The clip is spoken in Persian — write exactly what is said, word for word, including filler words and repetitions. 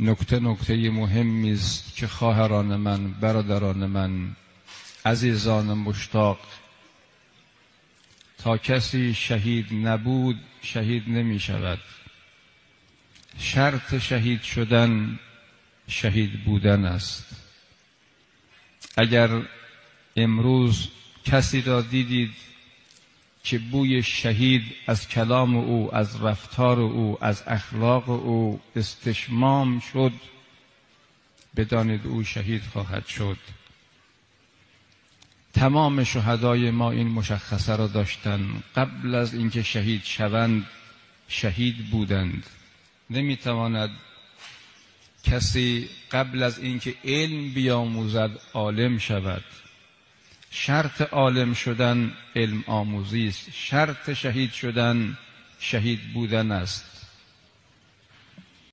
نکته نکته مهمی است که خواهران من، برادران من، عزیزان مشتاق، تا کسی شهید نبود شهید نمی شود. شرط شهید شدن شهید بودن است. اگر امروز کسی را دیدید که بوی شهید از کلام او، از رفتار او، از اخلاق او استشمام شد، بدانید او شهید خواهد شد. تمام شهدای ما این مشخصه را داشتند. قبل از اینکه شهید شوند شهید بودند. نمیتواند کسی قبل از اینکه علم بیاموزد عالم شود. شرط عالم شدن علم آموزی است. شرط شهید شدن شهید بودن است.